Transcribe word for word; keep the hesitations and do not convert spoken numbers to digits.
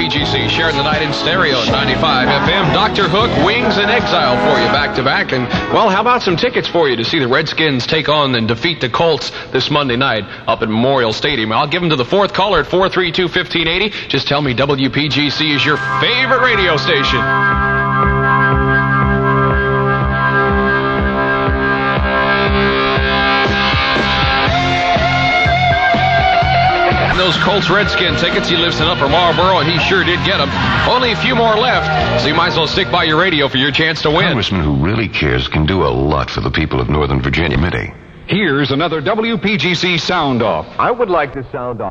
P G C sharing the night in stereo at ninety-five F M. Doctor Hook, Wings, and Exile for you back-to-back. And, well, how about some tickets for you to see the Redskins take on and defeat the Colts this Monday night up at Memorial Stadium? I'll give them to the fourth caller at four three two, one five eight zero. Just tell me W P G C is your favorite radio station. Those Colts Redskin tickets, he lives in Upper Marlboro, and he sure did get them. Only a few more left, so you might as well stick by your radio for your chance to win. A congressman who really cares can do a lot for the people of Northern Virginia. Here's another W P G C Sound Off. I would like to sound off.